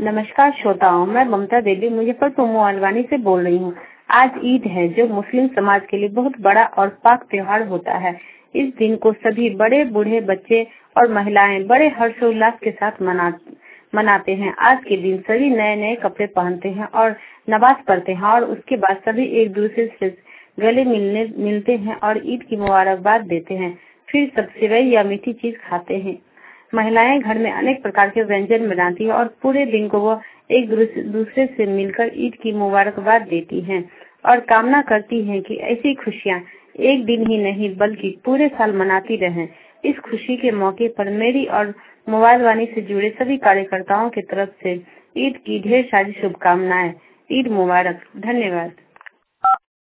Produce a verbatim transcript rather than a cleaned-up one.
नमस्कार श्रोताओं, मैं ममता देवी मुजफ्फरपुर मोहलवानी से बोल रही हूँ। आज ईद है जो मुस्लिम समाज के लिए बहुत बड़ा और पाक त्योहार होता है। इस दिन को सभी बड़े बूढ़े बच्चे और महिलाएं बड़े हर्षोल्लास के साथ मना मनाते हैं। आज के दिन सभी नए नए कपड़े पहनते हैं और नमाज पढ़ते हैं और उसके बाद सभी एक दूसरे से गले मिलने मिलते हैं और ईद की मुबारकबाद देते हैं। फिर सब सेवई या मीठी चीज खाते हैं। महिलाएं घर में अनेक प्रकार के व्यंजन बनाती हैं और पूरे दिन को वो एक दूसरे से मिलकर ईद की मुबारकबाद देती हैं और कामना करती हैं कि ऐसी खुशियां एक दिन ही नहीं बल्कि पूरे साल मनाती रहें। इस खुशी के मौके पर मेरी और मोबाइल वाणी से जुड़े सभी कार्यकर्ताओं की तरफ से ईद की ढेर सारी शुभकामनाएं। ईद मुबारक। धन्यवाद।